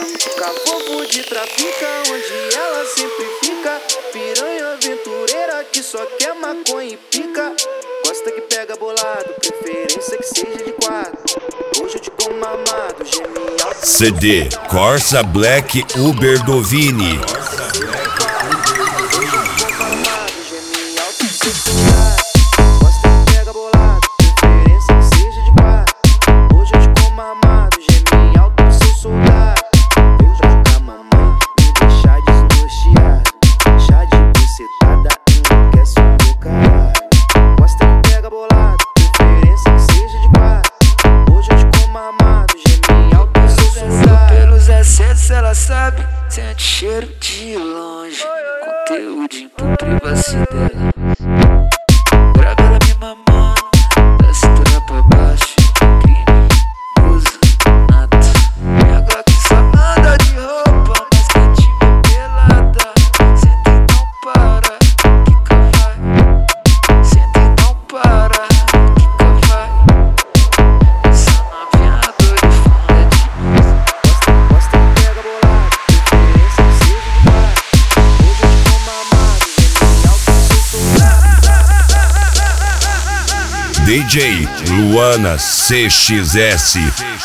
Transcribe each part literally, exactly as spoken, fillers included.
Cafofo de trafica, onde ela sempre fica. Piranha aventureira que só quer maconha e pica. Gosta que pega bolado, preferência que seja de quatro. Hoje eu te como mamado, geme alto. C D Corsa Black Uber Dovini. Ela sabe, sente cheiro de longe. Conteúdo por privacidade. Grava ela me mamando, da cintura pra baixo. Criminoso, nato. Minha Glock só anda de roupa, mas quentinha é pelada. Senta e não para, quica vai. Senta e não para, quica vai. Essa novinha doida e funda demais. D J Luana C X S.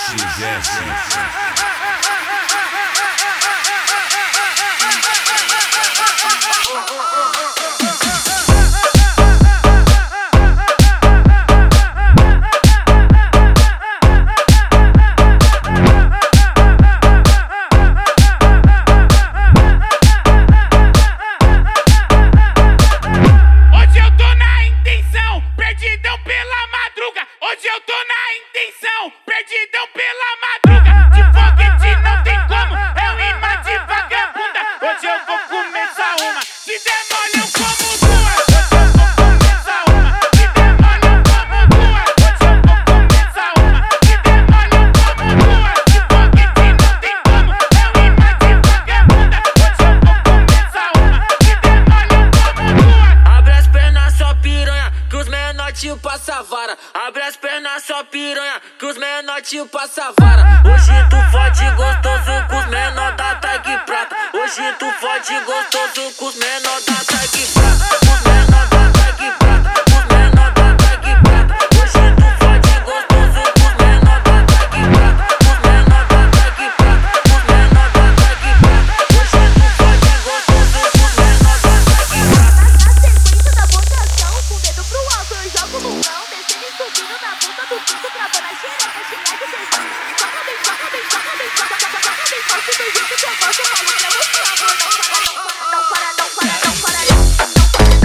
Hoje eu tô na intenção, perdidão pela madruga. De foguete não tem como, é um imã de vagabunda. Hoje eu vou começar uma, se demolham como duas. Hoje eu vou começar uma, se demolham como duas. Hoje eu vou começar uma, se demolham como duas. De foguete não tem como, é um imã de vagabunda. Hoje eu vou começar uma, se demolham como duas. Abre as pernas, só piranha, que os menor tio passa vara. Abre as pernas, só piranha, que os menor tio passa vara. Hoje tu fode gostoso com os menor da tag prata. Hoje tu fode gostoso com os menor da tag prata. Com os menor da tag prata. Com os menor da tag prata. Hoje tu fode gostoso com os menor da tag prata. Com os menor da tag prata. Com os menor da tag prata. Hoje tu fode gostoso com os menor da tag prata. Na sequência da votação, com o dedo pro alto eu jogo no mão. Descendo e subindo na ponta do pico, travando a xereca, xilete, descendo. Joga bem, joga bem, joga bem, joga, joga, joga bem forte do jeito que eu gosto. Eu falo pra você, amor, não para, não para, não para, não para, não para.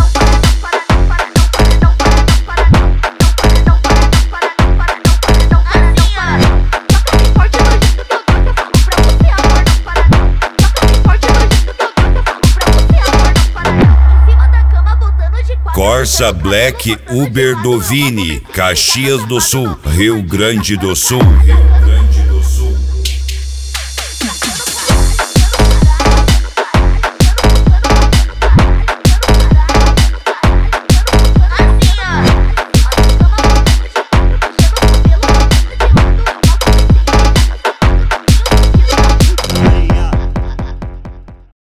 Corsa Black Uber Dovini, Caxias do Sul, Rio Grande do Sul.